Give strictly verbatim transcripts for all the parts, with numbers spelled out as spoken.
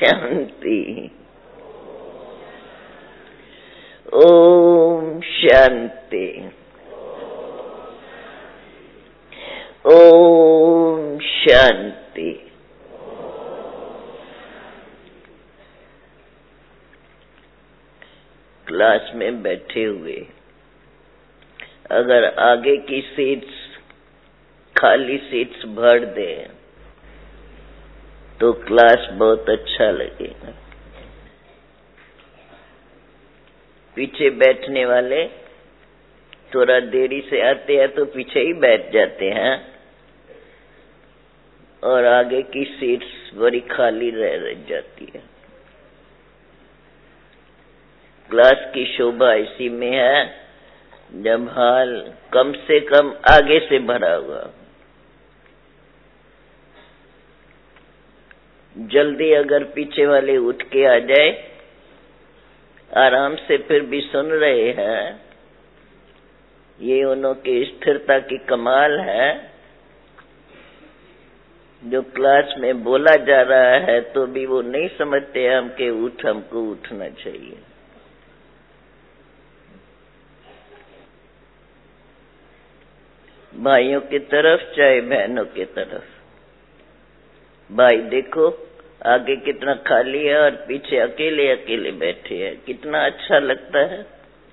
शांति। Om Shanti. Om Shanti. Class में बैठे हुए अगर आगे की सीट्स खाली सीट्स भर दे तो क्लास बहुत अच्छा लगेगा। पीछे बैठने वाले थोड़ा देरी से आते हैं तो पीछे ही बैठ जाते हैं और आगे की सीट्स बड़ी खाली रह रह जाती है। क्लास की शोभा इसी में है जब हाल कम से कम आगे से भरा हुआ। जल्दी अगर पीछे वाले उठ के आ जाए, आराम से फिर भी सुन रहे हैं, ये उनकी स्थिरता की कमाल है। जो क्लास में बोला जा रहा है तो भी वो नहीं समझते हम के उठ हमको उठना चाहिए। भाइयों की तरफ चाहे बहनों की तरफ, भाई देखो आगे कितना खाली है और पीछे अकेले अकेले बैठे हैं, कितना अच्छा लगता है।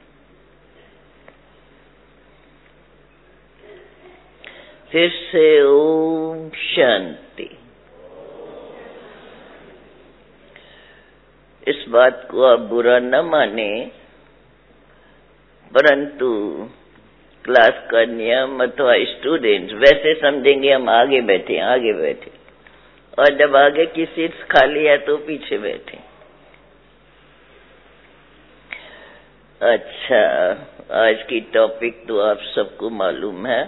फिर से ओम शांति। इस बात को आप बुरा न माने, परंतु क्लास का नियम अथवा स्टूडेंट्स वैसे समझेंगे हम आगे बैठे आगे बैठे, और जब आगे की सीट्स खाली है तो पीछे बैठे। अच्छा, आज की टॉपिक तो आप सबको मालूम है।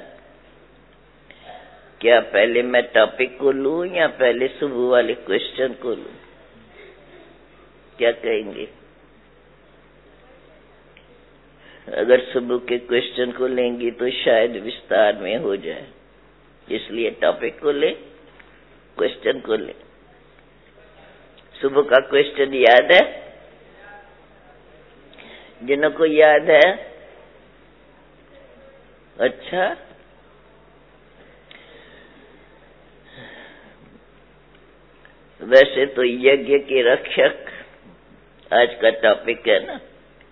क्या पहले मैं टॉपिक को लूं या पहले सुबह वाले क्वेश्चन को लूं? क्या कहेंगे? अगर सुबह के क्वेश्चन को लेंगी तो शायद विस्तार में हो जाए, इसलिए टॉपिक को ले, क्वेश्चन को ले। सुबह का क्वेश्चन याद है? जिन्हों को याद है? अच्छा, वैसे तो यज्ञ के रक्षक आज का टॉपिक है ना।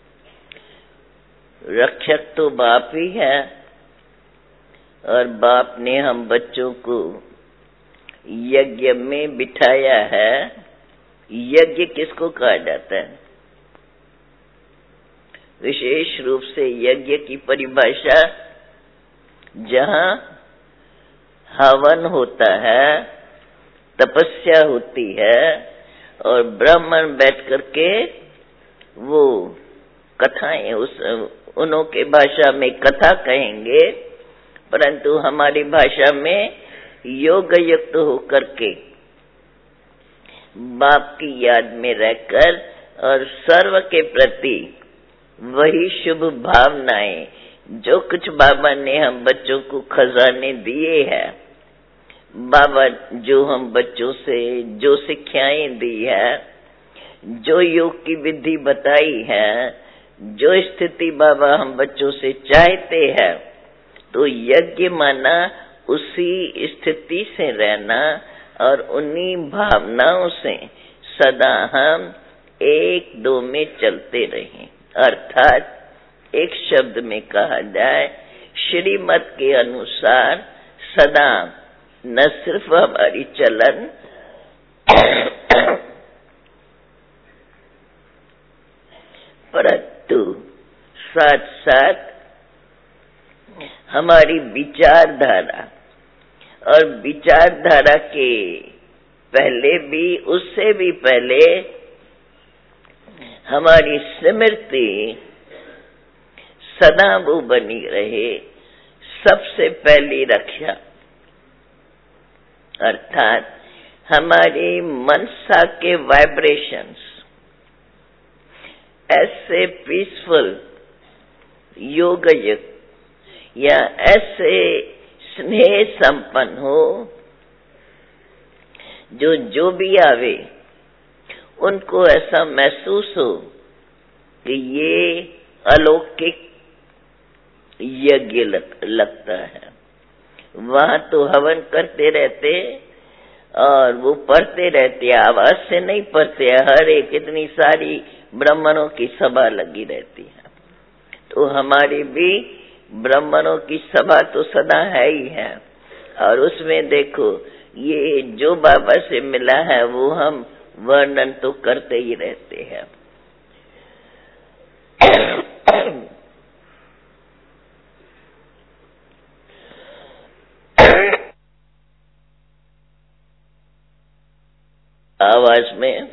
रक्षक तो बाप ही है, और बाप ने हम बच्चों को यज्ञ में बिठाया है। यज्ञ किसको कहा जाता है? विशेष रूप से यज्ञ की परिभाषा जहां हवन होता है, तपस्या होती है, और ब्राह्मण बैठ करके वो कथाएं, उस उन्हों के भाषा में कथा कहेंगे, परंतु हमारी भाषा में योग युक्त होकर के बाप की याद में रहकर और सर्व के प्रति वही शुभ भावनाएं, जो कुछ बाबा ने हम बच्चों को खजाने दिए हैं, बाबा जो हम बच्चों से जो शिक्षाएं दी है, जो योग की विधि बताई है, जो स्थिति बाबा हम बच्चों से चाहते हैं, तो यज्ञ माना उसी स्थिति से रहना और उन्हीं भावनाओं से सदा हम एक दो में चलते रहें। अर्थात एक शब्द में कहा जाए, श्रीमत के अनुसार सदा न सिर्फ हमारी चलन परंतु साथ साथ हमारी विचारधारा, और विचारधारा के पहले भी, उससे भी पहले हमारी स्मृति सदा वो बनी रहे। सबसे पहली रक्षा अर्थात हमारी मनसा के वाइब्रेशंस ऐसे पीसफुल योगयुक्त या ऐसे स्नेह संपन्न हो, जो जो भी आवे उनको ऐसा महसूस हो कि ये अलौकिक यज्ञ लग, लगता है। वहां तो हवन करते रहते और वो पढ़ते रहते, आवाज से नहीं पढ़ते, हर एक इतनी सारी ब्राह्मणों की सभा लगी रहती है। तो हमारी भी ब्राह्मणों की सभा तो सदा है ही है, और उसमें देखो ये जो बाबा से मिला है वो हम वर्णन तो करते ही रहते हैं। आवाज में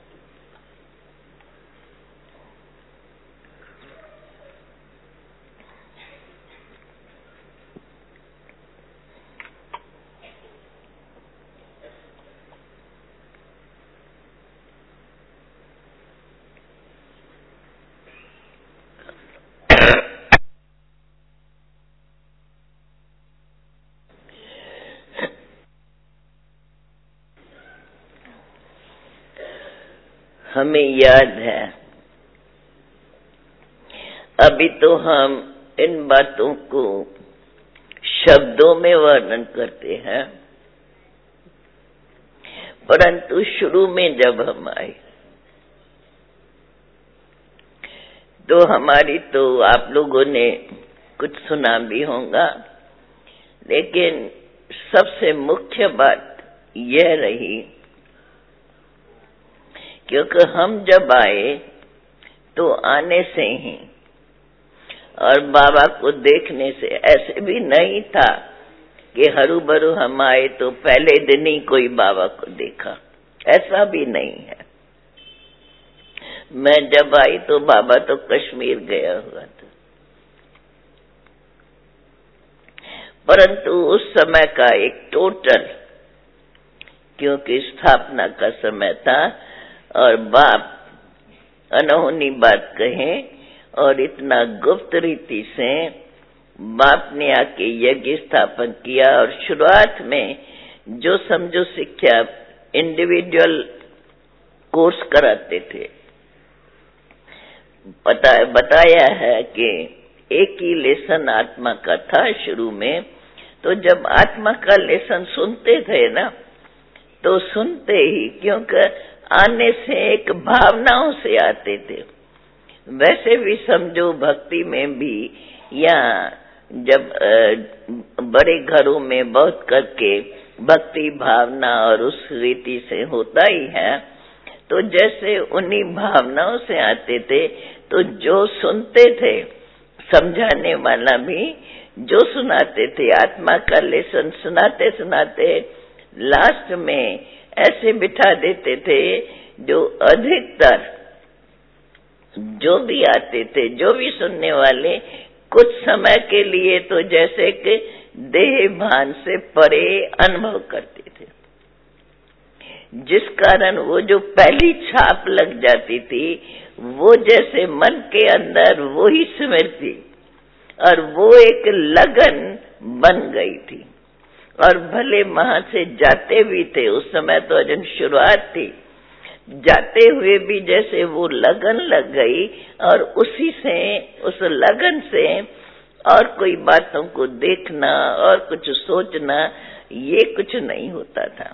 हमें याद है, अभी तो हम इन बातों को शब्दों में वर्णन करते हैं, परंतु शुरू में जब हम आए तो हमारी तो आप लोगों ने कुछ सुना भी होगा, लेकिन सबसे मुख्य बात यह रही, क्योंकि हम जब आए तो आने से ही और बाबा को देखने से, ऐसे भी नहीं था कि हरू भरू हम आए तो पहले दिन ही कोई बाबा को देखा, ऐसा भी नहीं है। मैं जब आई तो बाबा तो कश्मीर गया हुआ था, परंतु उस समय का एक टोटल, क्योंकि स्थापना का समय था और बाप अनहोनी बात कहें और इतना गुप्त रीति से बाप ने आके यज्ञ स्थापन किया, और शुरुआत में जो समझो शिक्षा इंडिविजुअल कोर्स कराते थे, बता, बताया है कि एक ही लेसन आत्मा का था शुरू में। तो जब आत्मा का लेसन सुनते थे ना, तो सुनते ही, क्योंकि आने से एक भावनाओं से आते थे, वैसे भी समझो भक्ति में भी, या जब बड़े घरों में बहुत करके भक्ति भावना और उस रीति से होता ही है, तो जैसे उन्हीं भावनाओं से आते थे, तो जो सुनते थे, समझाने वाला भी जो सुनाते थे, आत्मा का लेसन सुनाते सुनाते लास्ट में ऐसे बिठा देते थे, जो अधिकतर जो भी आते थे, जो भी सुनने वाले, कुछ समय के लिए तो जैसे कि देह भान से परे अनुभव करते थे, जिस कारण वो जो पहली छाप लग जाती थी, वो जैसे मन के अंदर वो ही स्मृति और वो एक लगन बन गई थी। और भले वहां से जाते भी थे, उस समय तो अजन शुरुआत थी, जाते हुए भी जैसे वो लगन लग गई, और उसी से, उस लगन से और कोई बातों को देखना और कुछ सोचना, ये कुछ नहीं होता था,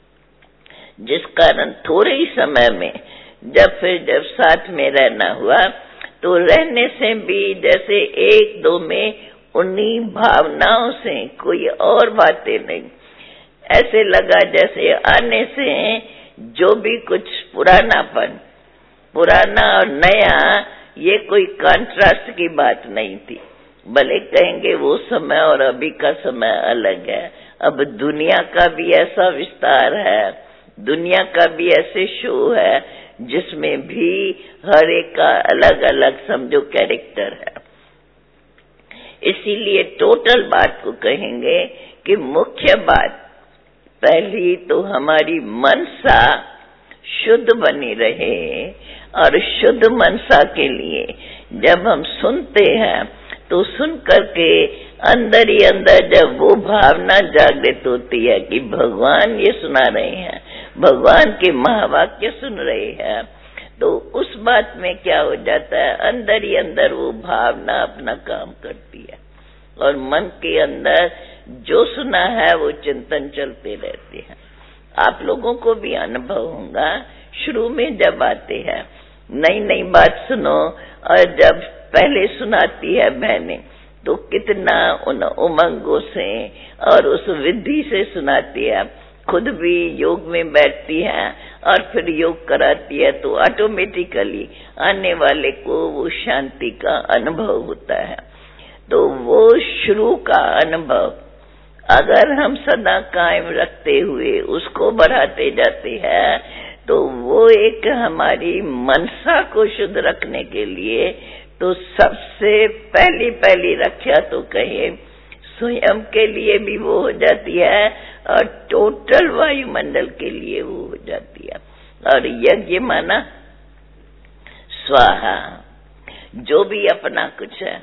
जिस कारण थोड़े ही समय में जब फिर जब साथ में रहना हुआ, तो रहने से भी जैसे एक दो में उन्हीं भावनाओं से, कोई और बातें नहीं, ऐसे लगा जैसे आने से जो भी कुछ पुरानापन, पुराना और नया, ये कोई कंट्रास्ट की बात नहीं थी। भले कहेंगे वो समय और अभी का समय अलग है, अब दुनिया का भी ऐसा विस्तार है, दुनिया का भी ऐसे शो है, जिसमें भी हर एक का अलग अलग समझो कैरेक्टर है। इसीलिए टोटल बात को कहेंगे कि मुख्य बात, पहली तो हमारी मनसा शुद्ध बनी रहे, और शुद्ध मनसा के लिए जब हम सुनते हैं, तो सुन करके अंदर ही अंदर जब वो भावना जागृत होती है कि भगवान ये सुना रहे हैं, भगवान के महावाक्य सुन रहे हैं, तो उस बात में क्या हो जाता है, अंदर ही अंदर वो भावना अपना काम करती है और मन के अंदर जो सुना है वो चिंतन चलते रहते हैं। आप लोगों को भी अनुभव होगा, शुरू में जब आते हैं नई नई बात सुनो, और जब पहले सुनाती है बहनें तो कितना उन उमंगों से और उस विधि से सुनाती है, खुद भी योग में बैठती है और फिर योग कराती है, तो ऑटोमेटिकली आने वाले को वो शांति का अनुभव होता है। तो वो शुरू का अनुभव अगर हम सदा कायम रखते हुए उसको बढ़ाते जाते हैं, तो वो एक हमारी मनसा को शुद्ध रखने के लिए तो सबसे पहली पहली रक्षा तो कहे स्वयं के लिए भी वो हो जाती है और टोटल वायुमंडल के लिए वो हो जाती है। और यज्ञ माना स्वाहा, जो भी अपना कुछ है,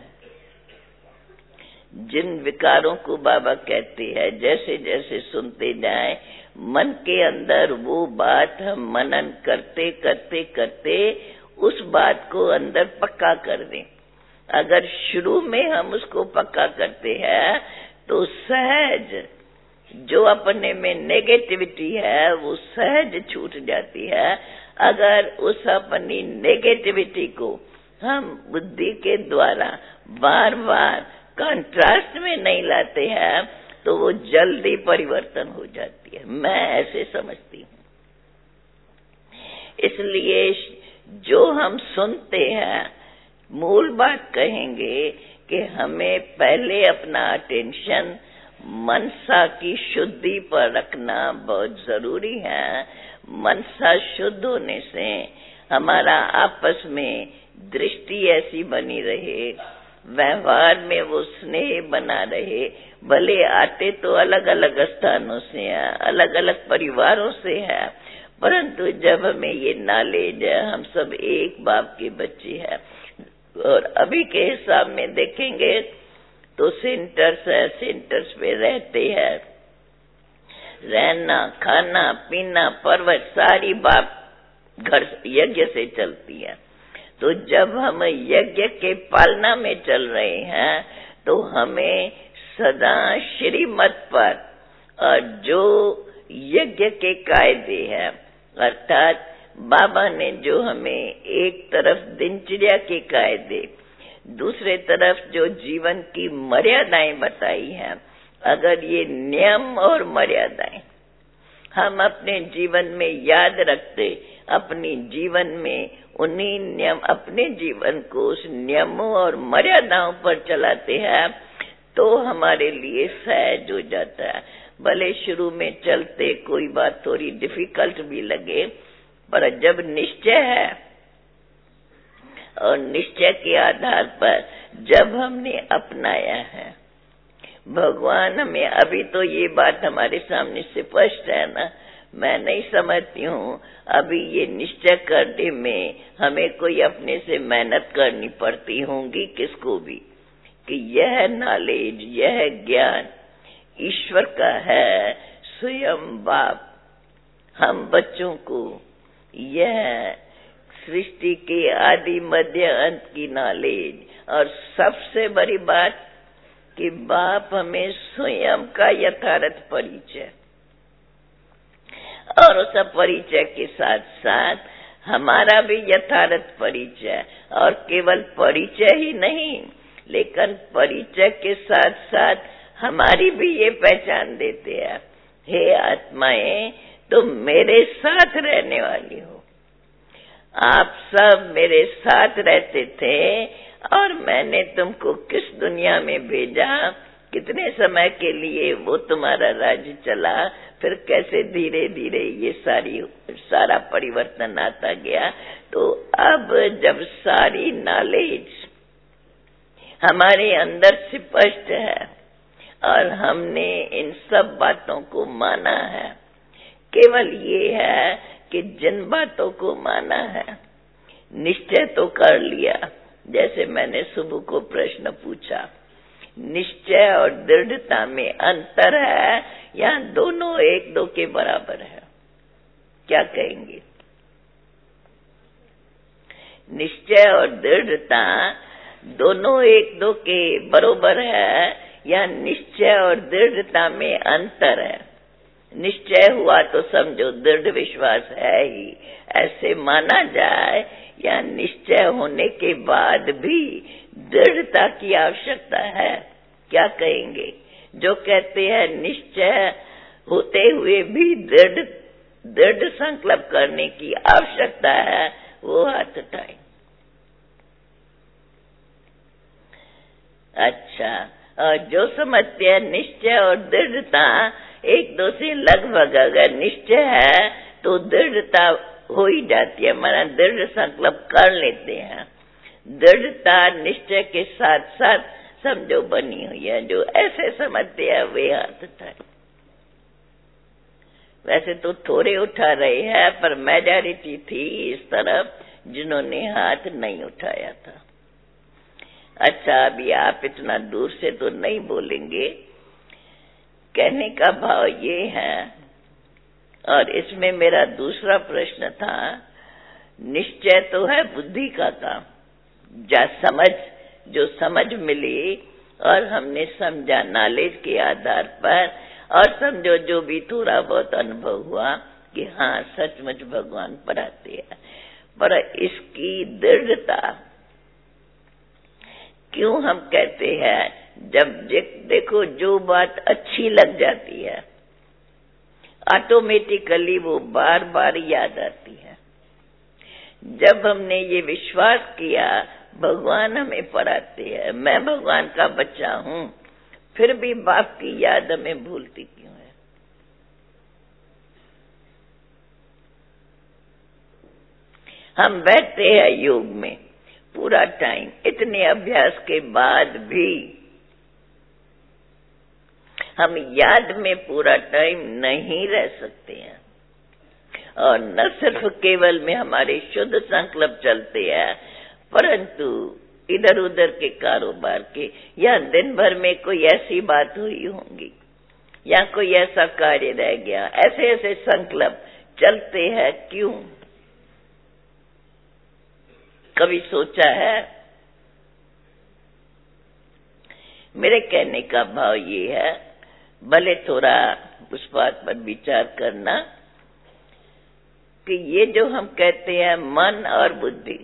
जिन विकारों को बाबा कहते हैं, जैसे जैसे सुनते जाएं मन के अंदर वो बात हम मनन करते करते करते उस बात को अंदर पक्का कर दें। अगर शुरू में हम उसको पक्का करते हैं तो सहज जो अपने में नेगेटिविटी है वो सहज छूट जाती है। अगर उस अपनी नेगेटिविटी को हम बुद्धि के द्वारा बार बार कंट्रास्ट में नहीं लाते हैं तो वो जल्दी परिवर्तन हो जाती है, मैं ऐसे समझती हूँ। इसलिए जो हम सुनते हैं, मूल बात कहेंगे कि हमें पहले अपना अटेंशन मनसा की शुद्धि पर रखना बहुत जरूरी है। मनसा शुद्ध होने से हमारा आपस में दृष्टि ऐसी बनी रहे, व्यवहार में वो स्नेह बना रहे। भले आते तो अलग अलग स्थानों से है, अलग अलग परिवारों से है, परंतु जब हमें ये नॉलेज है हम सब एक बाप के बच्चे हैं। और अभी के हिसाब में देखेंगे तो सेंटर्स है, सेंटर्स पे रहते हैं, रहना खाना पीना पर्वत सारी बात घर यज्ञ से चलती है। तो जब हम यज्ञ के पालना में चल रहे हैं तो हमें सदा श्रीमत पर और जो यज्ञ के कायदे हैं, अर्थात बाबा ने जो हमें एक तरफ दिनचर्या के कायदे, दूसरे तरफ जो जीवन की मर्यादाएं बताई हैं, अगर ये नियम और मर्यादाएं हम अपने जीवन में याद रखते, अपनी जीवन में उन्हीं नियम, अपने जीवन को उस नियमों और मर्यादाओं पर चलाते हैं तो हमारे लिए सहज हो जाता है। भले शुरू में चलते कोई बात थोड़ी डिफिकल्ट भी लगे, पर जब निश्चय है और निश्चय के आधार पर जब हमने अपनाया है, भगवान हमें, अभी तो ये बात हमारे सामने स्पष्ट है ना, मैं नहीं समझती हूँ अभी ये निश्चय करने में हमें कोई अपने से मेहनत करनी पड़ती होंगी किसको भी, कि यह नॉलेज, यह ज्ञान ईश्वर का है, स्वयं बाप हम बच्चों को यह सृष्टि के आदि मध्य अंत की नॉलेज। और सबसे बड़ी बात कि बाप हमें स्वयं का यथार्थ परिचय, और उस परिचय के साथ साथ हमारा भी यथार्थ परिचय, और केवल परिचय ही नहीं लेकिन परिचय के साथ साथ हमारी भी ये पहचान देते हैं, हे आत्माएं तुम मेरे साथ रहने वाली हो, आप सब मेरे साथ रहते थे और मैंने तुमको किस दुनिया में भेजा, कितने समय के लिए वो तुम्हारा राज्य चला, फिर कैसे धीरे धीरे ये सारी सारा परिवर्तन आता गया। तो अब जब सारी नॉलेज हमारे अंदर स्पष्ट है और हमने इन सब बातों को माना है, केवल ये है कि जिन बातों को माना है निश्चय तो कर लिया, जैसे मैंने सुबह को प्रश्न पूछा, निश्चय और दृढ़ता में अंतर है या दोनों एक दो के बराबर है? क्या कहेंगे? निश्चय और दृढ़ता दोनों एक दो के बरोबर है या निश्चय और दृढ़ता में अंतर है? निश्चय हुआ तो समझो दृढ़ विश्वास है ही, ऐसे माना जाए, या निश्चय होने के बाद भी दृढ़ता की आवश्यकता है? क्या कहेंगे? जो कहते हैं निश्चय होते हुए भी दृढ़ दृढ़ संकल्प करने की आवश्यकता है, वो हाथ उठाए। अच्छा, और जो समझते हैं निश्चय और दृढ़ता एक दो से लगभग, अगर निश्चय है तो दृढ़ता हो ही जाती है, माना दृढ़ संकल्प कर लेते हैं। दृढ़ता निश्चय के साथ साथ समझो बनी हुई है। जो ऐसे समझते हैं वे हाथ उठाए। वैसे तो थोड़े उठा रहे हैं, पर मेजॉरिटी थी इस तरफ जिन्होंने हाथ नहीं उठाया था। अच्छा, अभी आप इतना दूर से तो नहीं बोलेंगे। कहने का भाव ये है, और इसमें मेरा दूसरा प्रश्न था, निश्चय तो है बुद्धि का काम, जा समझ जो समझ मिली और हमने समझा नॉलेज के आधार पर, और समझो जो भी थोड़ा बहुत अनुभव हुआ कि हाँ सचमुच भगवान पढ़ाते हैं, पर इसकी दृढ़ता क्यों हम कहते हैं? जब देखो जो बात अच्छी लग जाती है ऑटोमेटिकली वो बार बार याद आती है। जब हमने ये विश्वास किया भगवान हमें पढ़ाते हैं, मैं भगवान का बच्चा हूँ, फिर भी बाप की याद हमें भूलती क्यों है? हम बैठते हैं योग में पूरा टाइम, इतने अभ्यास के बाद भी हम याद में पूरा टाइम नहीं रह सकते हैं। और न सिर्फ केवल में हमारे शुद्ध संकल्प चलते हैं, परंतु इधर उधर के कारोबार के, या दिन भर में कोई ऐसी बात हुई होंगी, या कोई ऐसा कार्य रह गया, ऐसे ऐसे संकल्प चलते हैं क्यों? कभी सोचा है? मेरे कहने का भाव ये है, भले थोड़ा उस बात पर विचार करना कि ये जो हम कहते हैं मन और बुद्धि,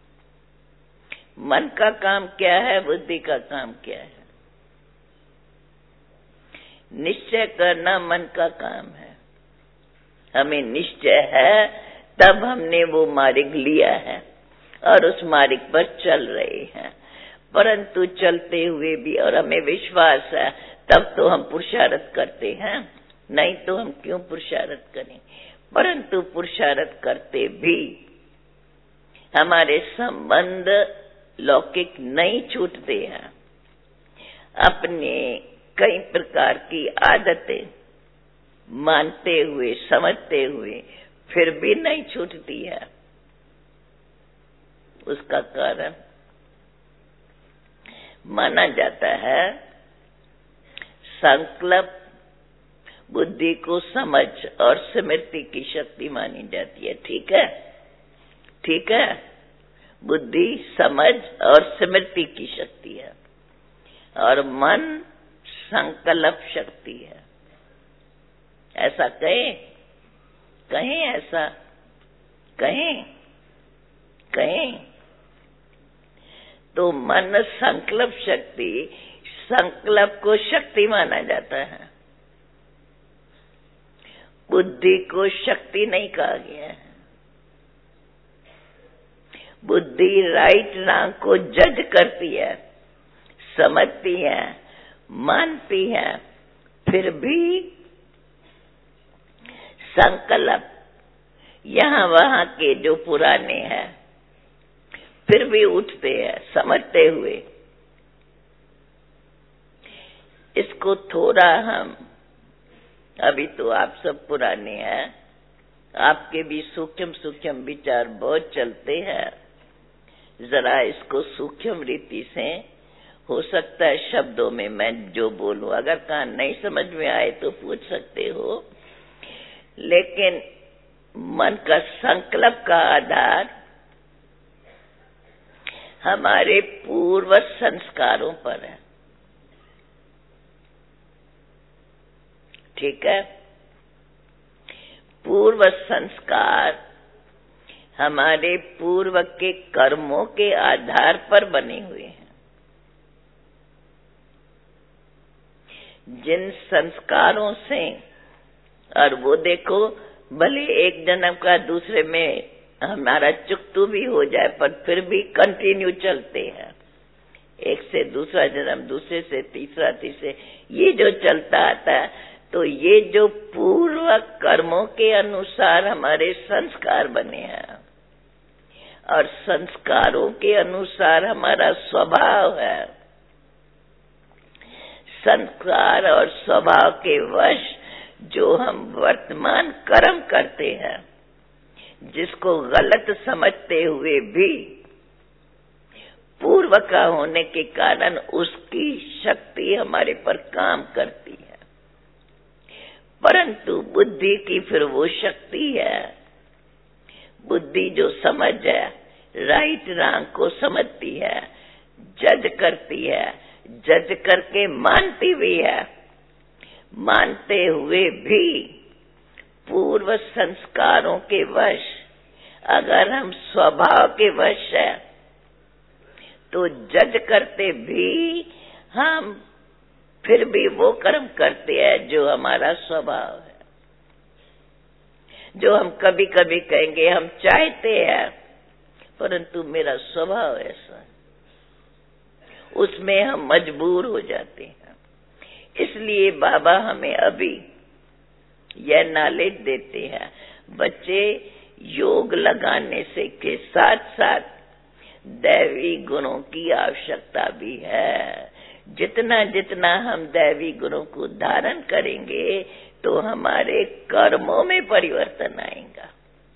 मन का काम क्या है, बुद्धि का काम क्या है? निश्चय करना मन का काम है। हमें निश्चय है तब हमने वो मार्ग लिया है और उस मार्ग पर चल रहे हैं, परंतु चलते हुए भी और हमें विश्वास है तब तो हम पुरुषार्थ करते हैं, नहीं तो हम क्यों पुरुषार्थ करें? परंतु पुरुषार्थ करते भी हमारे संबंध लौकिक नहीं छूटते हैं। अपने कई प्रकार की आदतें मानते हुए समझते हुए फिर भी नहीं छूटती है। उसका कारण माना जाता है संकल्प बुद्धि को समझ और स्मृति की शक्ति मानी जाती है। ठीक है, ठीक है, बुद्धि समझ और स्मृति की शक्ति है, और मन संकल्प शक्ति है। ऐसा कहें कहें ऐसा कहें कहें तो मन संकल्प शक्ति, संकल्प को शक्ति माना जाता है, बुद्धि को शक्ति नहीं कहा गया है। बुद्धि राइट रॉन्ग को जज करती है, समझती है, मानती है, फिर भी संकल्प यहाँ वहाँ के जो पुराने हैं फिर भी उठते हैं समझते हुए। इसको थोड़ा हम, अभी तो आप सब पुराने हैं, आपके भी सूक्ष्म सूक्ष्म विचार बहुत चलते हैं, जरा इसको सूक्ष्म रीति से, हो सकता है शब्दों में मैं जो बोलूं अगर कहाँ नहीं समझ में आए तो पूछ सकते हो, लेकिन मन का संकल्प का आधार हमारे पूर्व संस्कारों पर है। ठीक है, पूर्व संस्कार हमारे पूर्व के कर्मों के आधार पर बने हुए हैं। जिन संस्कारों से, और वो देखो भले एक जन्म का दूसरे में हमारा चुकतू भी हो जाए, पर फिर भी कंटिन्यू चलते हैं। एक से दूसरा जन्म, दूसरे से तीसरा, तीसरे, ये जो चलता आता है, तो ये जो पूर्व कर्मों के अनुसार हमारे संस्कार बने हैं, और संस्कारों के अनुसार हमारा स्वभाव है। संस्कार और स्वभाव के वश जो हम वर्तमान कर्म करते हैं, जिसको गलत समझते हुए भी पूर्व का होने के कारण उसकी शक्ति हमारे पर काम करती है, परंतु बुद्धि की फिर वो शक्ति है, बुद्धि जो समझ है, राइट रॉन्ग को समझती है, जज करती है, जज करके मानती भी है। मानते हुए भी पूर्व संस्कारों के वश अगर हम स्वभाव के वश है, तो जज करते भी हम फिर भी वो कर्म करते हैं जो हमारा स्वभाव है। जो हम कभी कभी कहेंगे हम चाहते हैं, परंतु मेरा स्वभाव ऐसा है, उसमें हम मजबूर हो जाते हैं। इसलिए बाबा हमें अभी यह नॉलेज देते हैं, बच्चे योग लगाने से के साथ साथ दैवी गुणों की आवश्यकता भी है। जितना जितना हम दैवी गुणों को धारण करेंगे, तो हमारे कर्मों में परिवर्तन आएगा।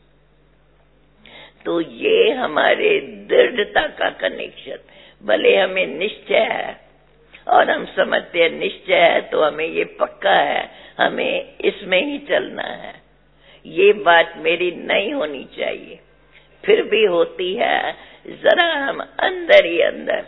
तो ये हमारे दृढ़ता का कनेक्शन, भले हमें निश्चय है और हम समझते हैं निश्चय है तो हमें ये पक्का है, हमें इसमें ही चलना है, ये बात मेरी नहीं होनी चाहिए, फिर भी होती है। जरा हम अंदर ही अंदर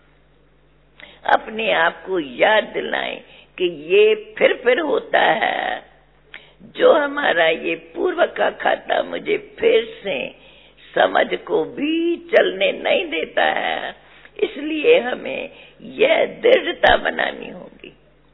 अपने आप को याद दिलाएं कि ये फिर फिर होता है, जो हमारा ये पूर्व का खाता मुझे फिर से समझ को भी चलने नहीं देता है। इसलिए हमें यह दृढ़ता बनानी होगी।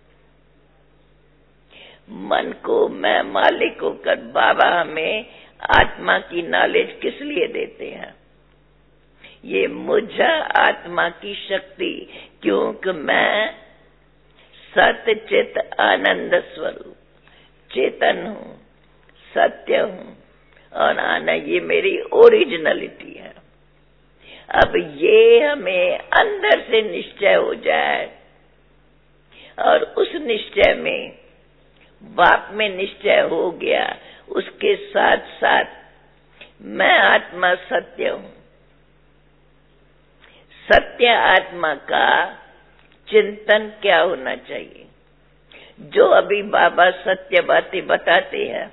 मन को मैं मालिक होकर बाबा हमें आत्मा की नॉलेज किस लिए देते हैं? ये मुझे आत्मा की शक्ति, क्योंकि मैं सत्य चित आनंद स्वरूप चेतन हूँ, सत्य हूँ, और आनंद ये मेरी ओरिजिनलिटी है। अब ये हमें अंदर से निश्चय हो जाए, और उस निश्चय में बाप में निश्चय हो गया, उसके साथ साथ मैं आत्मा सत्य हूँ। सत्य आत्मा का चिंतन क्या होना चाहिए? जो अभी बाबा सत्य बातें बताते हैं,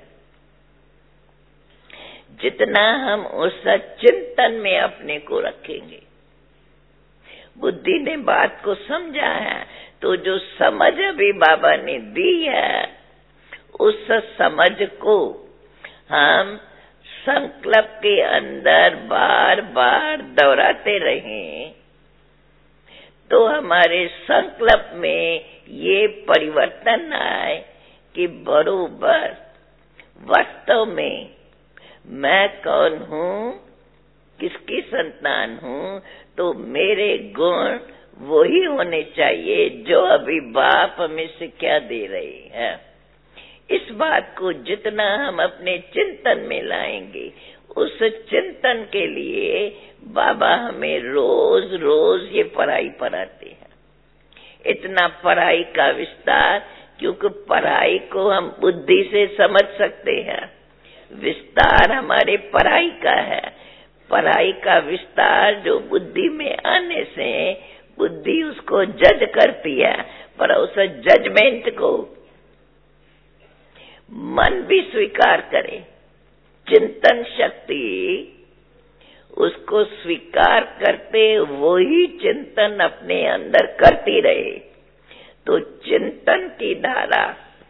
जितना हम उस चिंतन में अपने को रखेंगे, बुद्धि ने बात को समझा है, तो जो समझ अभी बाबा ने दी है, उस समझ को हम संकल्प के अंदर बार बार दोहराते रहें, तो हमारे संकल्प में ये परिवर्तन आए कि बरोबर वास्तव में मैं कौन हूँ, किसकी संतान हूँ, तो मेरे गुण वही होने चाहिए जो अभी बाप हमें शिक्षा दे रहे हैं। इस बात को जितना हम अपने चिंतन में लाएंगे, उस चिंतन के लिए बाबा हमें रोज रोज ये पढ़ाई पढ़ाते हैं। इतना पढ़ाई का विस्तार, क्योंकि पढ़ाई को हम बुद्धि से समझ सकते हैं, विस्तार हमारे पढ़ाई का है। पढ़ाई का विस्तार जो बुद्धि में आने से बुद्धि उसको जज करती है, पर उस जजमेंट को मन भी स्वीकार करे चिंतन शक्ति उसको स्वीकार करते वो ही चिंतन अपने अंदर करती रहे, तो चिंतन की धारा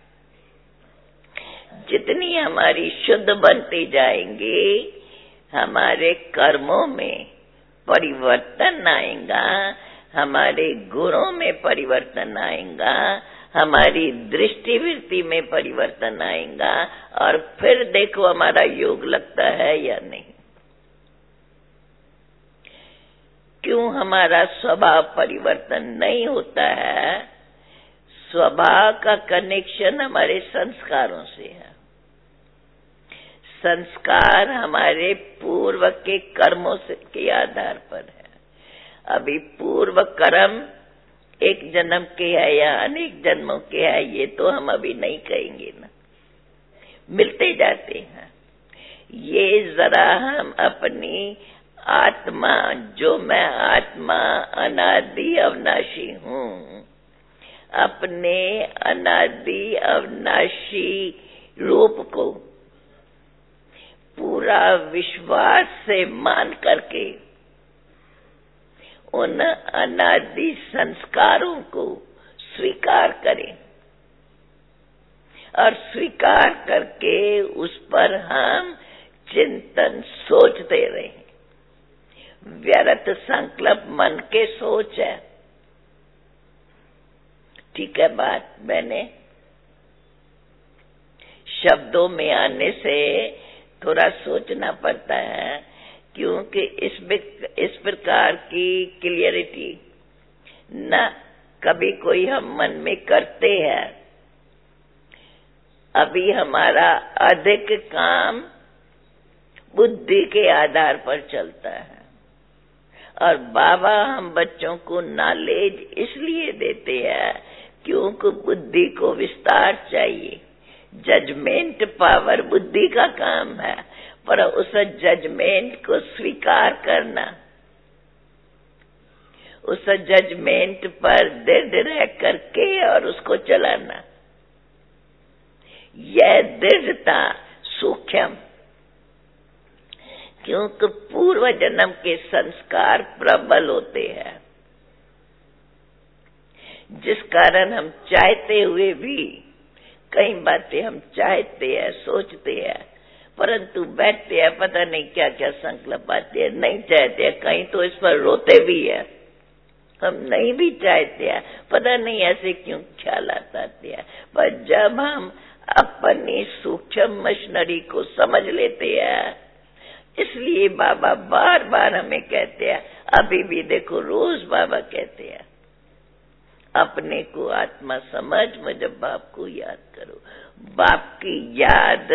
जितनी हमारी शुद्ध बनती जाएंगी, हमारे कर्मों में परिवर्तन आएगा, हमारे गुणों में परिवर्तन आएगा, हमारी दृष्टिवृत्ति में परिवर्तन आएगा, और फिर देखो हमारा योग लगता है या नहीं। क्यों हमारा स्वभाव परिवर्तन नहीं होता है? स्वभाव का कनेक्शन हमारे संस्कारों से है। संस्कार हमारे पूर्व के कर्मों से के आधार पर है। अभी पूर्व कर्म एक जन्म के है या अनेक जन्मों के है, ये तो हम अभी नहीं कहेंगे ना, मिलते जाते हैं। ये जरा हम अपनी आत्मा, जो मैं आत्मा अनादि अविनाशी हूँ, अपने अनादि अविनाशी रूप को पूरा विश्वास से मान करके उन अनादि संस्कारों को स्वीकार करें, और स्वीकार करके उस पर हम चिंतन सोचते रहें। व्यर्थ संकल्प मन के सोच है। ठीक है बात, मैंने शब्दों में आने से थोड़ा सोचना पड़ता है, क्योंकि इस इस प्रकार की क्लियरिटी न कभी कोई हम मन में करते हैं। अभी हमारा अधिक काम बुद्धि के आधार पर चलता है, और बाबा हम बच्चों को नॉलेज इसलिए देते हैं क्योंकि बुद्धि को विस्तार चाहिए। जजमेंट पावर बुद्धि का काम है, पर उस जजमेंट को स्वीकार करना, उस जजमेंट पर दृढ़ रह करके और उसको चलाना, यह दृढ़ता सूक्ष्म, क्योंकि पूर्व जन्म के संस्कार प्रबल होते हैं, जिस कारण हम चाहते हुए भी कई बातें हम चाहते हैं, सोचते हैं, परंतु बैठते हैं, पता नहीं क्या क्या संकल्प आते हैं, नहीं चाहते हैं, कहीं तो इस पर रोते भी है। हम नहीं भी चाहते हैं, पता नहीं ऐसे क्यों ख्याल आते हैं, पर जब हम अपनी सूक्ष्म मशीनरी को समझ लेते हैं, इसलिए बाबा बार बार हमें कहते हैं, अभी भी देखो रोज बाबा कहते हैं, अपने को आत्मा समझ, मुझे बाप को याद करो। बाप की याद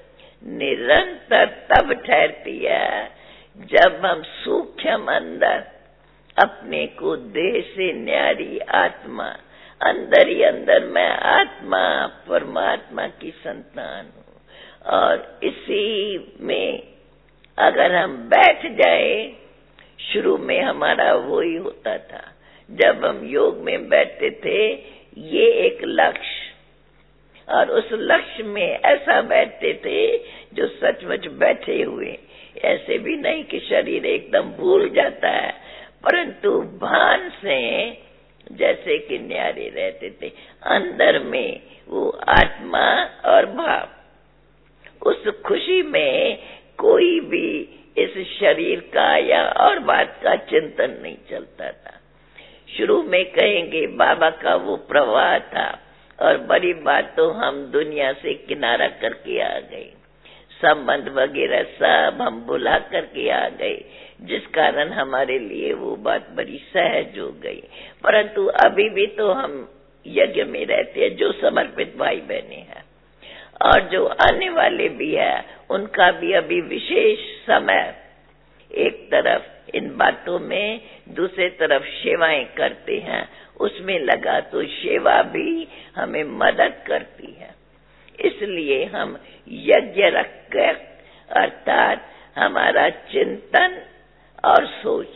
निरंतर तब ठहरती है जब हम सूक्ष्म अंदर अपने को देह से न्यारी आत्मा, अंदर ही अंदर मैं आत्मा परमात्मा की संतान हूँ, और इसी में अगर हम बैठ जाए, शुरू में हमारा वो ही होता था, जब हम योग में बैठते थे, ये एक लक्ष्य, और उस लक्ष्य में ऐसा बैठते थे जो सचमुच बैठे हुए, ऐसे भी नहीं कि शरीर एकदम भूल जाता है, परंतु भान से जैसे कि न्यारे रहते थे। अंदर में वो आत्मा और भाव, उस खुशी में कोई भी इस शरीर का या और बात का चिंतन नहीं चलता था। शुरू में कहेंगे बाबा का वो प्रवाह था, और बड़ी बात तो हम दुनिया से किनारा करके आ गए, संबंध वगैरह सब हम बुला करके आ गए, जिस कारण हमारे लिए वो बात बड़ी सहज हो गई। परंतु अभी भी तो हम यज्ञ में रहते हैं, जो समर्पित भाई बहने हैं, और जो आने वाले भी है, उनका भी अभी विशेष समय, एक तरफ इन बातों में, दूसरे तरफ सेवाएं करते हैं, उसमें लगा तो सेवा भी हमें मदद करती है। इसलिए हम यज्ञ रखकर, अर्थात हमारा चिंतन और सोच,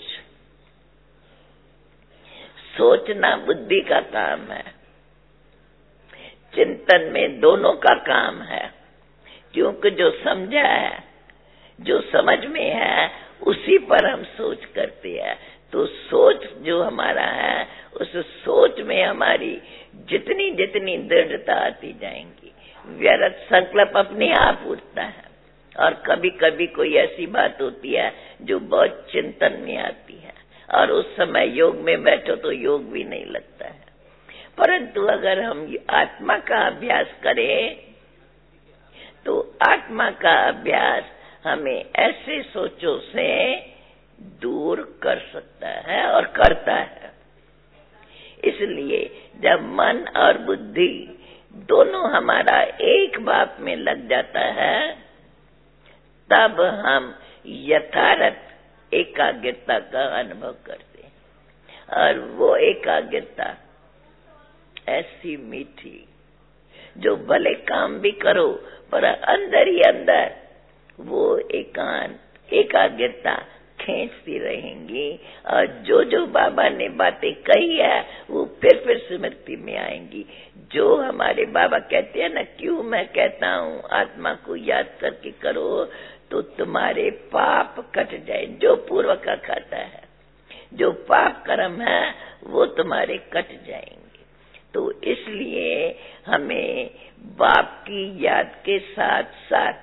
सोचना बुद्धि का काम है, चिंतन में दोनों का काम है, क्योंकि जो समझा है जो समझ में है उसी पर हम सोच करते हैं। तो सोच जो हमारा है, उस सोच में हमारी जितनी जितनी दृढ़ता आती जाएंगी, व्यर्थ संकल्प अपने आप उठता है। और कभी कभी कोई ऐसी बात होती है जो बहुत चिंतन में आती है, और उस समय योग में बैठो तो योग भी नहीं लगता है। परंतु अगर हम आत्मा का अभ्यास करें तो आत्मा का अभ्यास हमें ऐसे सोचों से दूर कर सकता है और करता है। इसलिए जब मन और बुद्धि दोनों हमारा एक बात में लग जाता है, तब हम यथार्थ एकाग्रता का अनुभव करते हैं। और वो एकाग्रता ऐसी मीठी, जो भले काम भी करो पर अंदर ही अंदर वो एकांत एकाग्रता खींचती रहेंगी, और जो जो बाबा ने बातें कही है वो फिर फिर स्मृति में आएंगी। जो हमारे बाबा कहते हैं ना, क्यों मैं कहता हूँ आत्मा को याद करके करो तो तुम्हारे पाप कट जाए। जो पूर्व का खाता है, जो पाप कर्म है वो तुम्हारे कट जाएंगे। तो इसलिए हमें बाप की याद के साथ साथ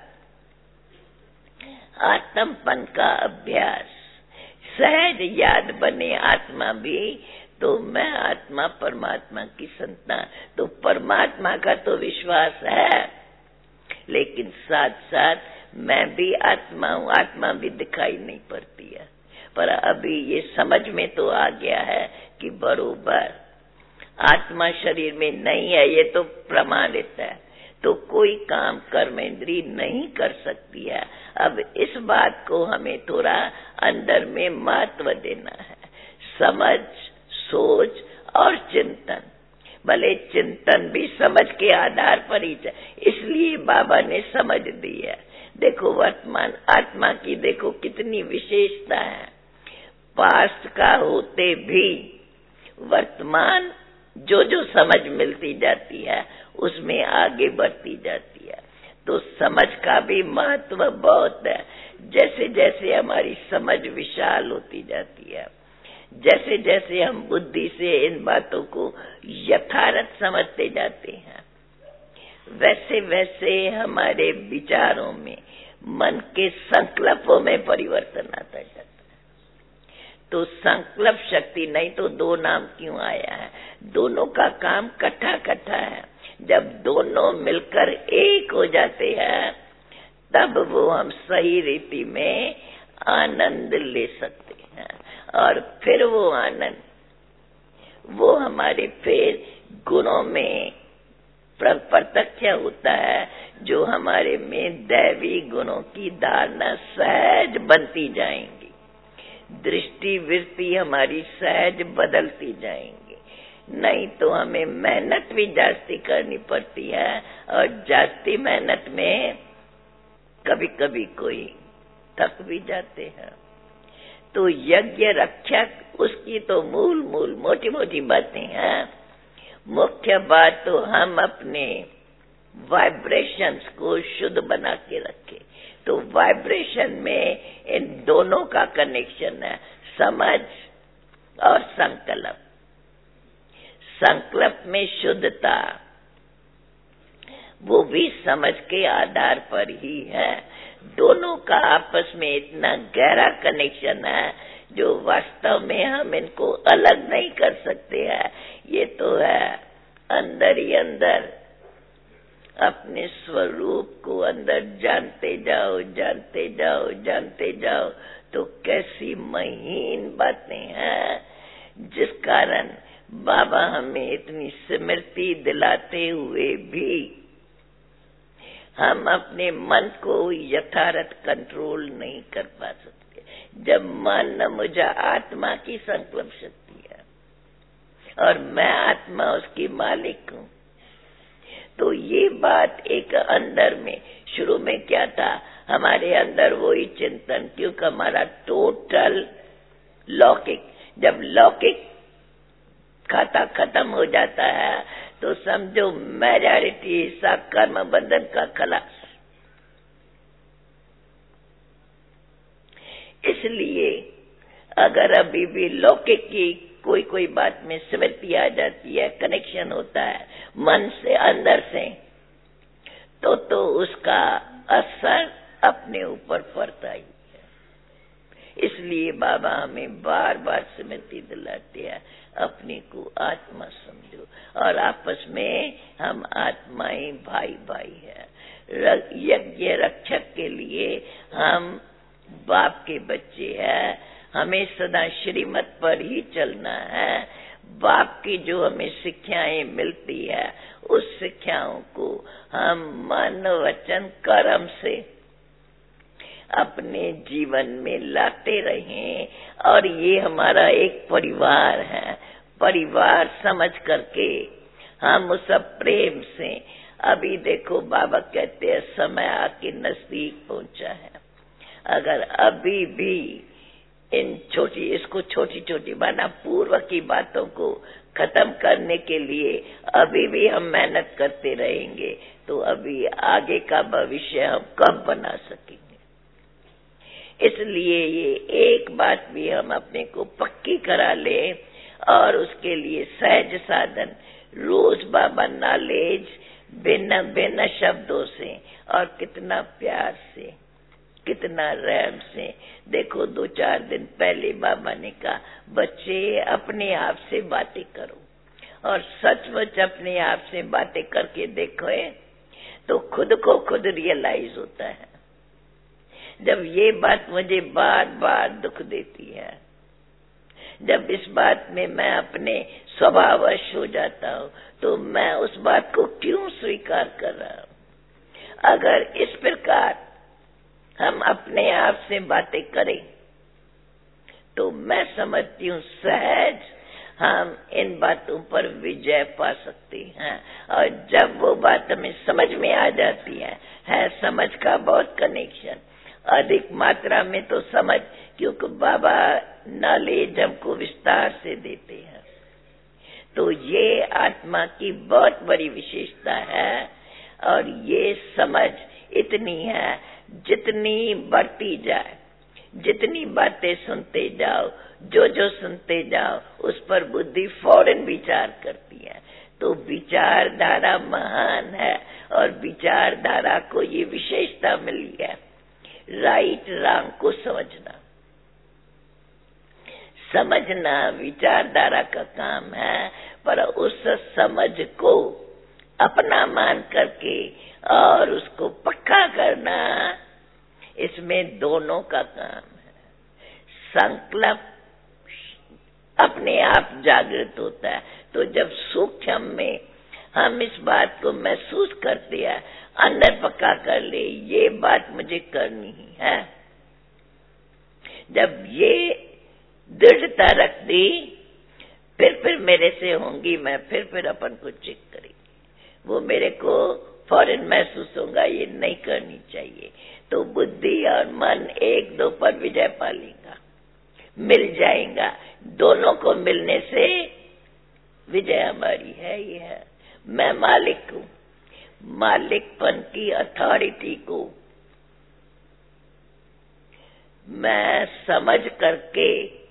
आत्मपन का अभ्यास, सहज याद बने आत्मा भी, तो मैं आत्मा परमात्मा की संतान, तो परमात्मा का तो विश्वास है, लेकिन साथ साथ मैं भी आत्मा हूँ। आत्मा भी दिखाई नहीं पड़ती है, पर अभी ये समझ में तो आ गया है कि बरोबर आत्मा शरीर में नहीं है, ये तो प्रमाणित है। तो कोई काम कर्मेंद्री नहीं कर सकती है। अब इस बात को हमें थोड़ा अंदर में महत्व देना है। समझ, सोच और चिंतन, भले चिंतन भी समझ के आधार पर ही, इसलिए बाबा ने समझ दी है। देखो वर्तमान आत्मा की देखो कितनी विशेषता है। पास्ट का होते भी वर्तमान जो जो समझ मिलती जाती है उसमें आगे बढ़ती जाती है। तो समझ का भी महत्व बहुत है। जैसे जैसे हमारी समझ विशाल होती जाती है, जैसे जैसे हम बुद्धि से इन बातों को यथार्थ समझते जाते हैं, वैसे वैसे हमारे विचारों में, मन के संकल्पों में परिवर्तन आता जाता है। तो संकल्प शक्ति, नहीं तो दो नाम क्यों आया है? दोनों का काम कट्ठा कट्ठा है। जब दोनों मिलकर एक हो जाते हैं तब वो हम सही रीति में आनंद ले सकते हैं, और फिर वो आनंद वो हमारे फिर गुणों में प्रत्यक्ष होता है, जो हमारे में दैवी गुणों की धारणा सहज बनती जाएंगी। दृष्टि वृत्ति हमारी सहज बदलती जाएंगी। नहीं तो हमें मेहनत भी जास्ती करनी पड़ती है, और जास्ती मेहनत में कभी कभी कोई थक भी जाते हैं। तो यज्ञ रक्षक उसकी तो मूल मूल मोटी मोटी बातें हैं। मुख्य बात तो हम अपने वाइब्रेशंस को शुद्ध बना के रखें। तो वाइब्रेशन में इन दोनों का कनेक्शन है, समझ और संकल्प। संकल्प में शुद्धता वो भी समझ के आधार पर ही है। दोनों का आपस में इतना गहरा कनेक्शन है जो वास्तव में हम इनको अलग नहीं कर सकते हैं। ये तो है अंदर ही अंदर, अपने स्वरूप को अंदर जानते जाओ जानते जाओ जानते जाओ। तो कैसी महीन बातें हैं, जिस कारण बाबा हमें इतनी स्मृति दिलाते हुए भी हम अपने मन को यथार्थ कंट्रोल नहीं कर पा सकते। जब मन मुझे आत्मा की संकल्प शक्ति है और मैं आत्मा उसकी मालिक हूँ, तो ये बात एक अंदर में, शुरू में क्या था हमारे अंदर वही चिंतन, क्योंकि हमारा टोटल लौकिक, जब लौकिक खाता खत्म हो जाता है तो समझो मेजॉरिटी हिस्सा कर्म बंधन का खलास। अगर अभी भी लौकिक की कोई कोई बात में स्मृति आ जाती है, कनेक्शन होता है मन से, अंदर से, तो तो उसका असर अपने ऊपर पड़ता ही है। इसलिए बाबा हमें बार बार स्मृति दिलाते हैं, अपने को आत्मा समझो, और आपस में हम आत्माएं भाई भाई है। यज्ञ रक्षक के लिए हम बाप के बच्चे हैं, हमें सदा श्रीमत पर ही चलना है। बाप की जो हमें शिक्षाएं मिलती है, उस शिक्षाओं को हम मन वचन कर्म से अपने जीवन में लाते रहें, और ये हमारा एक परिवार है। परिवार समझ करके हम उस प्रेम से, अभी देखो बाबा कहते हैं समय आके नजदीक पहुंचा है। अगर अभी भी इन छोटी इसको छोटी छोटी माना पूर्व की बातों को खत्म करने के लिए अभी भी हम मेहनत करते रहेंगे, तो अभी आगे का भविष्य हम कब बना सकेंगे। इसलिए ये एक बात भी हम अपने को पक्की करा ले, और उसके लिए सहज साधन रोज बाबा नॉलेज बिना बिना शब्दों से, और कितना प्यार से, कितना रहम से। देखो दो चार दिन पहले बाबा ने कहा बच्चे अपने आप से बातें करो, और सचमुच अपने आप से बातें करके देखो तो खुद को खुद रियलाइज होता है। जब ये बात मुझे बार बार दुख देती है, जब इस बात में मैं अपने स्वभाववश हो जाता हूँ, तो मैं उस बात को क्यों स्वीकार कर रहा हूँ। अगर इस प्रकार हम अपने आप से बातें करें, तो मैं समझती हूँ सहज हम इन बातों पर विजय पा सकते हैं। और जब वो बात हमें समझ में आ जाती है, है समझ का बहुत कनेक्शन, अधिक मात्रा में तो समझ, क्योंकि बाबा नॉलेज हमको विस्तार से देते हैं। तो ये आत्मा की बहुत बड़ी विशेषता है, और ये समझ इतनी है, जितनी बढ़ती जाए, जितनी बातें सुनते जाओ, जो जो सुनते जाओ, उस पर बुद्धि फौरन विचार करती है। तो विचारधारा महान है, और विचारधारा को ये विशेषता मिली है, राइट रॉन्ग को समझना। समझना विचारधारा का काम है, पर उस समझ को अपना मान करके और उसको पक्का करना, इसमें दोनों का काम है। संकल्प अपने आप जागृत होता है, तो जब सूक्ष्म में हम इस बात को महसूस करते हैं, अंदर पक्का कर ले ये बात मुझे करनी ही है। जब ये दृढ़ता रख दी, फिर फिर मेरे से होंगी, मैं फिर फिर अपन को चेक करेंगे, वो मेरे को फौरन महसूस होगा ये नहीं करनी चाहिए। तो बुद्धि और मन एक दो पर विजय पा लेगा, मिल जाएगा। दोनों को मिलने से विजय हमारी है ही है। मैं मालिक हूँ, मालिकपन की अथॉरिटी को मैं समझ करके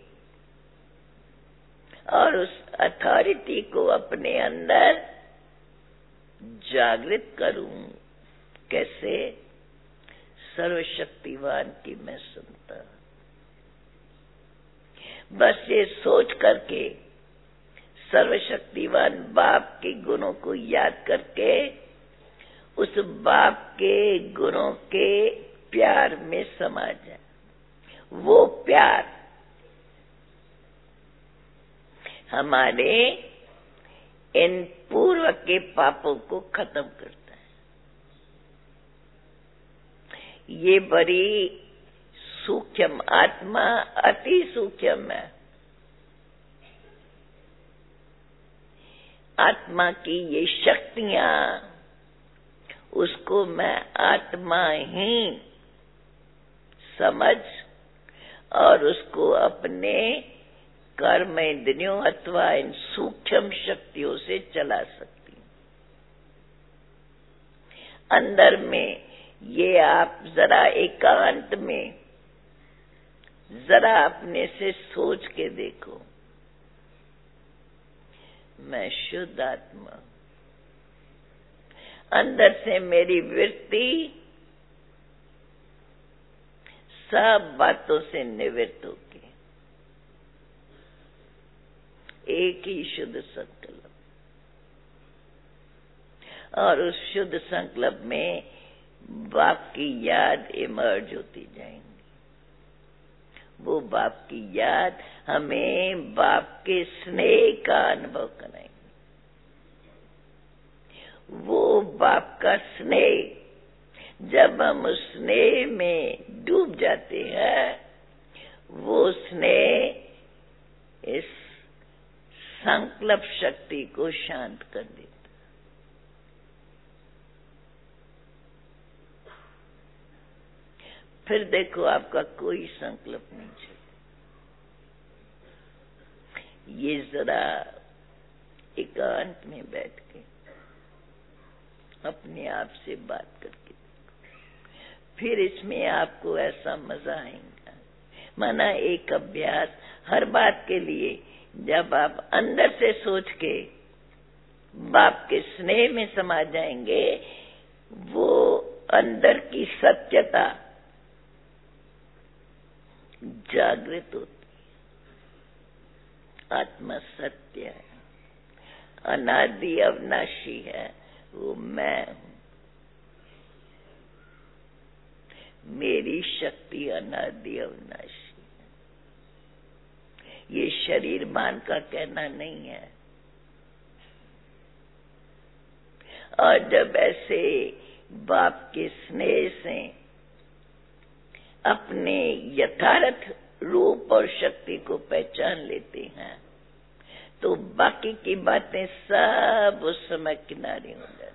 और उस अथॉरिटी को अपने अंदर जागृत करूं। कैसे? सर्वशक्तिवान की मैं सुनता, बस ये सोच करके सर्वशक्तिवान बाप के गुणों को याद करके उस बाप के गुणों के प्यार में समा जाए। वो प्यार हमारे इन पूर्व के पापों को खत्म करता है। ये बड़ी सूक्ष्म आत्मा, अति सूक्ष्म है। आत्मा की ये शक्तियां, उसको मैं आत्मा ही समझ और उसको अपने कर्म इंद्रियों अथवा इन सूक्ष्म शक्तियों से चला सकती हूं। अंदर में ये आप जरा एकांत में जरा अपने से सोच के देखो, मैं शुद्ध आत्मा, अंदर से मेरी वृत्ति सब बातों से निवृत्त होगी, एक ही शुद्ध संकल्प, और उस शुद्ध संकल्प में बाप की याद इमर्ज होती जाएंगी। वो बाप की याद हमें बाप के स्नेह का अनुभव कराएंगे। वो बाप का स्नेह, जब हम उस स्नेह में डूब जाते हैं, वो स्नेह इस संकल्प शक्ति को शांत कर देता। फिर देखो आपका कोई संकल्प नहीं चले। ये जरा एकांत में बैठ के अपने आप से बात करके, फिर इसमें आपको ऐसा मजा आएगा। माना एक अभ्यास हर बात के लिए, जब आप अंदर से सोच के बाप के स्नेह में समा जाएंगे, वो अंदर की सत्यता जागृत होती। आत्मा सत्य है, अनादि अविनाशी है, वो मैं हूं। मेरी शक्ति अनादि अविनाशी है। ये शरीर मान का कहना नहीं है। और जब ऐसे बाप के स्नेह से अपने यथार्थ रूप और शक्ति को पहचान लेते हैं, तो बाकी की बातें सब उस समय किनारे हो जाती,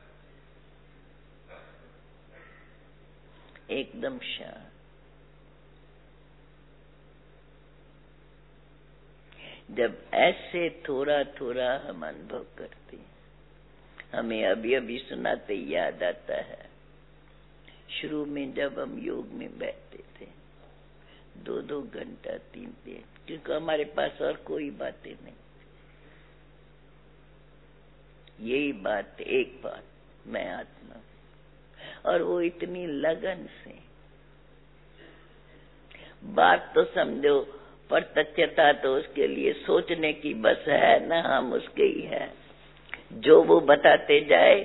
एकदम शांत। जब ऐसे थोड़ा थोड़ा हम अनुभव करते हैं, हमें अभी अभी सुनाते याद आता है, शुरू में जब हम योग में बैठते थे, दो दो घंटा तीन दिन, क्योंकि हमारे पास और कोई बातें नहीं, यही बात, एक बात, मैं आत्मा। और वो इतनी लगन से, बात तो समझो, पर तथ्यता तो उसके लिए सोचने की बस है ना, हम उसके ही है। जो वो बताते जाए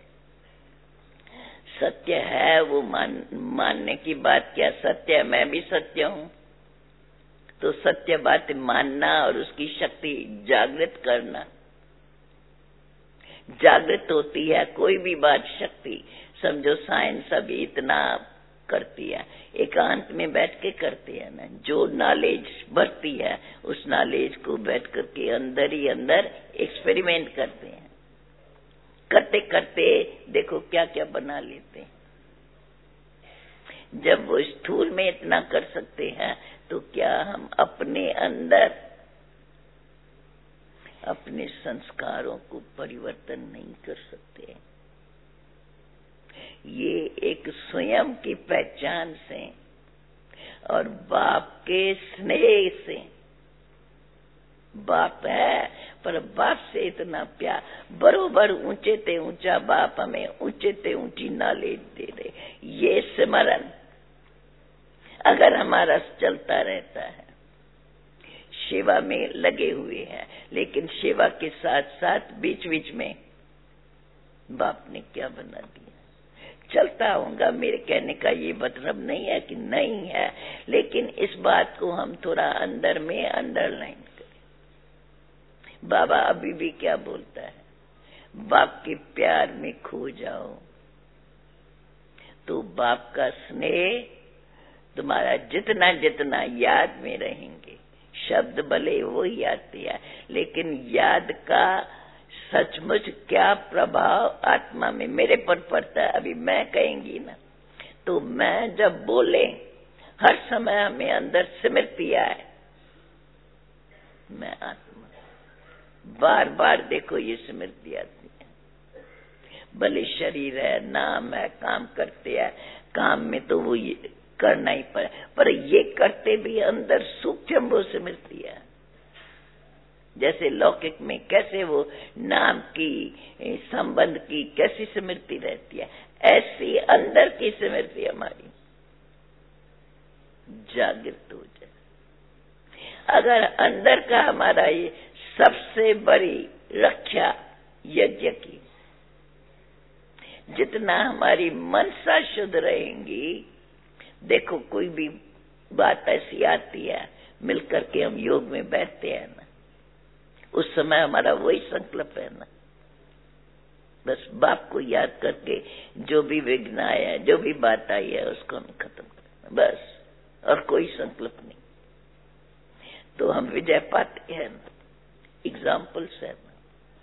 सत्य है, वो मान मानने की बात क्या, सत्य है, मैं भी सत्य हूं। तो सत्य बात मानना और उसकी शक्ति जागृत करना, जागृत होती है कोई भी बात शक्ति। समझो साइंस अभी इतना करती है, एकांत में बैठ के करती है ना, जो नॉलेज बढ़ती है उस नॉलेज को बैठ करके अंदर ही अंदर एक्सपेरिमेंट करते हैं। करते करते देखो क्या क्या बना लेते हैं। जब वो स्थूल में इतना कर सकते हैं, तो क्या हम अपने अंदर अपने संस्कारों को परिवर्तन नहीं कर सकते? ये एक स्वयं की पहचान से और बाप के स्नेह से, बाप है पर बाप से इतना प्यार, बरोबर ऊंचे ते ऊंचा बाप हमें ऊंचे ते ऊंची नॉलेज दे दे। ये स्मरण अगर हमारा चलता रहता है, सेवा में लगे हुए हैं, लेकिन सेवा के साथ साथ बीच बीच में बाप ने क्या बना दिया, चलता होगा। मेरे कहने का ये मतलब नहीं है कि नहीं है, लेकिन इस बात को हम थोड़ा अंदर में अंडरलाइन करें। बाबा अभी भी क्या बोलता है, बाप के प्यार में खो जाओ तो बाप का स्नेह तुम्हारा जितना जितना याद में रहेंगे। शब्द भले वही आते हैं, लेकिन याद का सचमुच क्या प्रभाव आत्मा में मेरे पर पड़ता है, अभी मैं कहेंगी ना। तो मैं जब बोले, हर समय हमें अंदर स्मृति आए, मैं आत्मा, बार बार देखो ये स्मृति आती है। भले शरीर है, नाम है, काम करते हैं, काम में तो वो करना ही पड़े, पर ये करते भी अंदर सूक्ष्म वो स्मृति है। जैसे लौकिक में कैसे वो नाम की संबंध की कैसी स्मृति रहती है, ऐसी अंदर की स्मृति हमारी जागृत हो जाए। अगर अंदर का हमारा ये सबसे बड़ी रक्षा यज्ञ की, जितना हमारी मनसा शुद्ध रहेंगी, देखो कोई भी बात ऐसी आती है, मिलकर के हम योग में बैठते हैं ना, उस समय हमारा वही संकल्प है ना, बस बाप को याद करके जो भी विघ्न आया, जो भी बात आई है उसको हम खत्म करना बस, और कोई संकल्प नहीं, तो हम विजय पाते हैं ना। एग्जाम्पल्स है ना,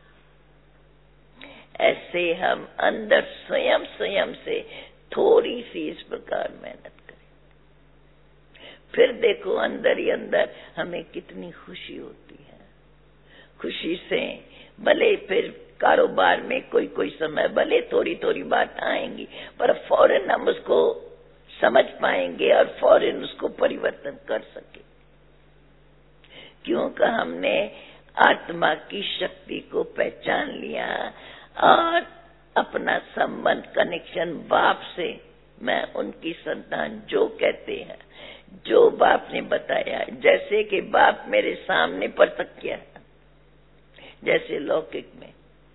ऐसे हम अंदर स्वयं स्वयं से थोड़ी सी इस प्रकार मेहनत करें, फिर देखो अंदर ही अंदर हमें कितनी खुशी होती है। खुशी से भले फिर कारोबार में कोई कोई समय भले थोड़ी थोड़ी बात आएंगी, पर फौरन हम उसको समझ पाएंगे और फौरन उसको परिवर्तन कर सके, क्योंकि हमने आत्मा की शक्ति को पहचान लिया और अपना संबंध कनेक्शन बाप से, मैं उनकी संतान जो कहते हैं, जो बाप ने बताया, जैसे कि बाप मेरे सामने प्रत्यक्ष किया, जैसे लौकिक में,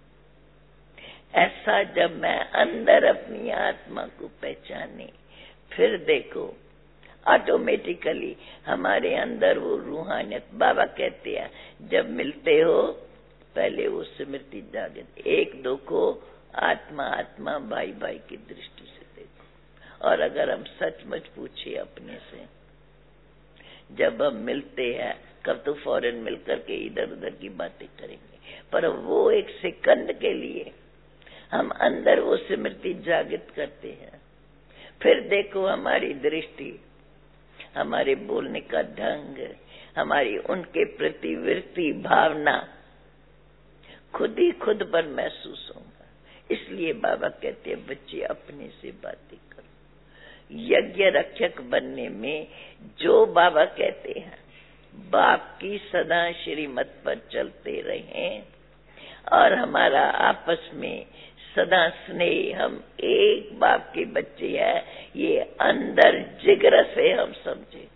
ऐसा जब मैं अंदर अपनी आत्मा को पहचाने, फिर देखो ऑटोमेटिकली हमारे अंदर वो रूहानियत, बाबा कहते हैं जब मिलते हो पहले वो स्मृति जागृत, एक दो को आत्मा आत्मा भाई भाई की दृष्टि से देखो। और अगर हम सचमुच पूछे अपने से, जब हम मिलते हैं कब तो फौरन मिलकर के इधर उधर की बातें करेंगे, पर वो एक सेकंड के लिए हम अंदर वो स्मृति जागृत करते हैं, फिर देखो हमारी दृष्टि, हमारे बोलने का ढंग, हमारी उनके प्रति वृत्ति भावना खुद ही खुद पर महसूस होगा। इसलिए बाबा कहते हैं बच्चे अपने से बातें करो। यज्ञ रक्षक बनने में जो बाबा कहते हैं, बाप की सदा श्रीमत पर चलते रहें और हमारा आपस में सदा स्नेह, हम एक बाप के बच्चे हैं, ये अंदर जिगर से हम समझे,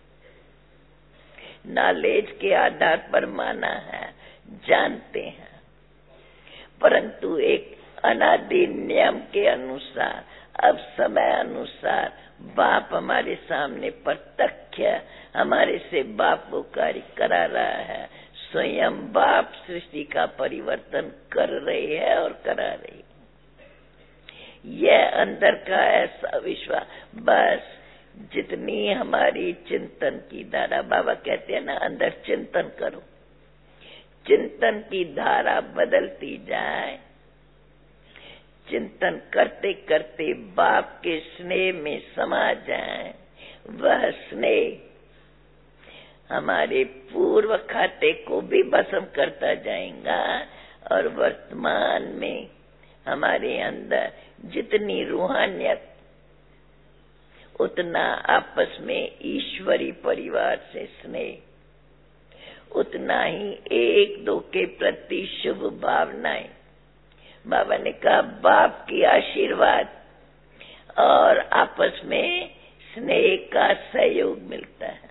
नॉलेज के आधार पर माना है, जानते हैं, परंतु एक अनादि नियम के अनुसार अब समय अनुसार बाप हमारे सामने प्रत्यक्ष हमारे से बाप वो कार्य करा रहा है, स्वयं बाप सृष्टि का परिवर्तन कर रहे हैं और करा रहे हैं। यह अंदर का ऐसा विश्वास, बस जितनी हमारी चिंतन की धारा, बाबा कहते हैं ना अंदर चिंतन करो, चिंतन की धारा बदलती जाए, चिंतन करते करते बाप के स्नेह में समा जाए, वह स्नेह हमारे पूर्व खाते को भी भस्म करता जाएगा और वर्तमान में हमारे अंदर जितनी रूहानियत, उतना आपस में ईश्वरी परिवार से स्नेह, उतना ही एक दो के प्रति शुभ भावनाएं। बाबा ने कहा बाप की आशीर्वाद और आपस में स्नेह का सहयोग मिलता है।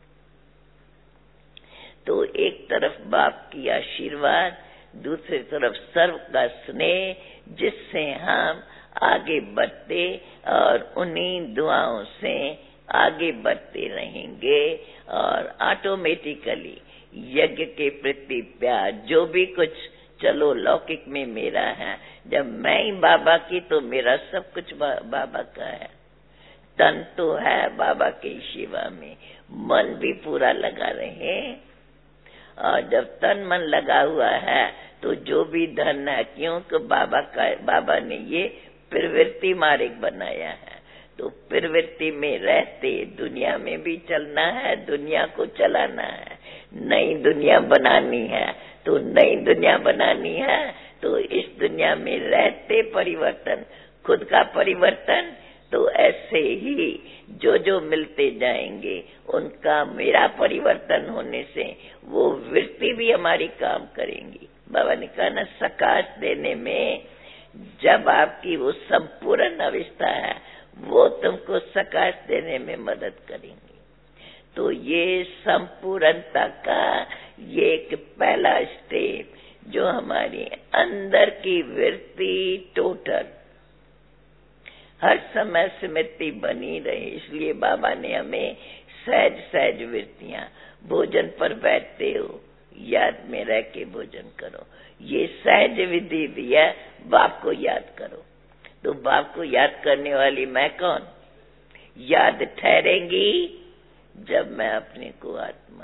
तो एक तरफ बाप की आशीर्वाद, दूसरी तरफ सर्व का स्नेह, जिससे हम आगे बढ़ते और उन्हीं दुआओं से आगे बढ़ते रहेंगे और ऑटोमेटिकली यज्ञ के प्रति प्यार, जो भी कुछ चलो लौकिक में मेरा है, जब मैं ही बाबा की तो मेरा सब कुछ बा, बाबा का है। तन तो है बाबा की सेवा में, मन भी पूरा लगा रहे, और जब तन मन लगा हुआ है तो जो भी धन है, क्योंकि बाबा का बाबा ने ये प्रवृत्ति मार्ग बनाया है, तो प्रवृत्ति में रहते दुनिया में भी चलना है, दुनिया को चलाना है, नई दुनिया बनानी है, तो नई दुनिया बनानी है तो इस दुनिया में रहते परिवर्तन, खुद का परिवर्तन तो ऐसे ही जो जो मिलते जाएंगे उनका मेरा परिवर्तन होने से वो वृत्ति भी हमारी काम करेंगी। बाबा ने कहा ना, सकाश देने में जब आपकी वो संपूर्ण अवस्था है वो तुमको सकाश देने में मदद करेंगी। तो ये संपूर्णता का ये एक पहला स्टेप जो हमारी अंदर की वृत्ति टोटल हर समय स्मृति बनी रहे, इसलिए बाबा ने हमें सहज सहज वृत्तियां, भोजन पर बैठते हो याद में रह के भोजन करो, ये सहज विधि दिया, बाप को याद करो। तो बाप को याद करने वाली मैं कौन? याद ठहरेंगी जब मैं अपने को आत्मा,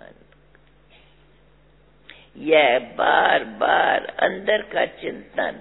यह बार बार अंदर का चिंतन,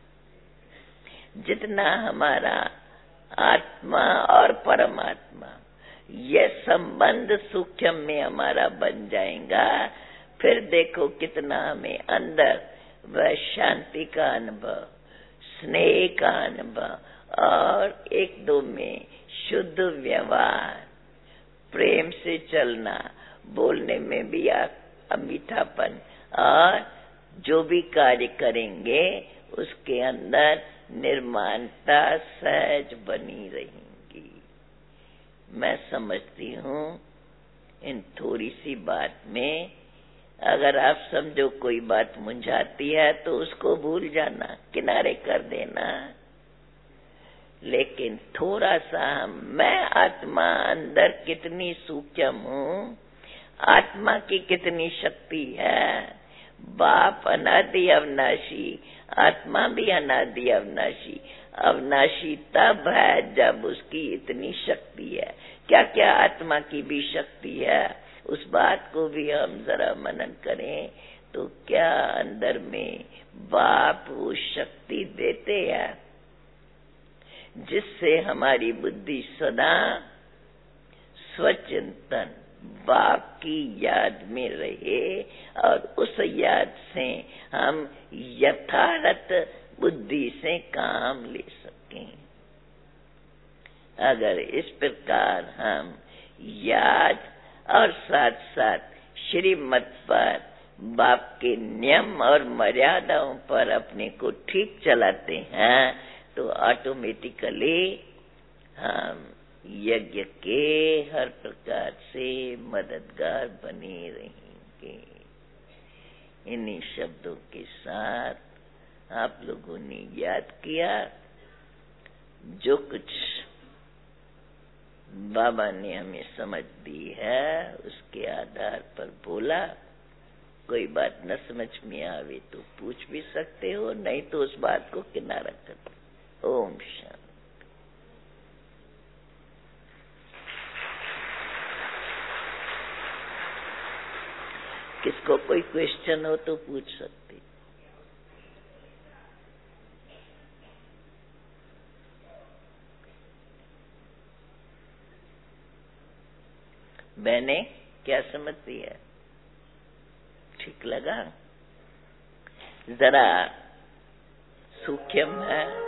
जितना हमारा आत्मा और परमात्मा यह संबंध सूक्ष्म में हमारा बन जाएगा, फिर देखो कितना हमें अंदर वह शांति का अनुभव, स्नेह का अनुभव और एक दो में शुद्ध व्यवहार, प्रेम से चलना, बोलने में भी मीठापन, और जो भी कार्य करेंगे उसके अंदर निर्माणता सहज बनी रहेंगी। मैं समझती हूँ इन थोड़ी सी बात में, अगर आप समझो कोई बात मुंझाती है तो उसको भूल जाना, किनारे कर देना, लेकिन थोड़ा सा मैं आत्मा अंदर कितनी सूक्ष्म हूँ, आत्मा की कितनी शक्ति है, बाप अनादि अविनाशी, आत्मा भी अनादि अविनाशी, अविनाशी तब है जब उसकी इतनी शक्ति है। क्या क्या आत्मा की भी शक्ति है, उस बात को भी हम जरा मनन करें तो क्या अंदर में बाप वो शक्ति देते हैं जिससे हमारी बुद्धि सदा स्वचिंतन बाप की याद में रहे और उस याद से हम यथार्थ बुद्धि से काम ले सकें। अगर इस प्रकार हम याद और साथ साथ श्रीमत पर, बाप के नियम और मर्यादाओं पर अपने को ठीक चलाते हैं तो ऑटोमेटिकली हम यज्ञ के हर प्रकार से मददगार बने रहेंगे। इन्हीं शब्दों के साथ आप लोगों ने याद किया, जो कुछ बाबा ने हमें समझ दी है उसके आधार पर बोला। कोई बात न समझ में आवे तो पूछ भी सकते हो, नहीं तो उस बात को किनारा कर दो। ओम शांति। किसको कोई क्वेश्चन हो तो पूछ सकते। मैंने क्या समझती है, ठीक लगा? जरा सूक्ष्म है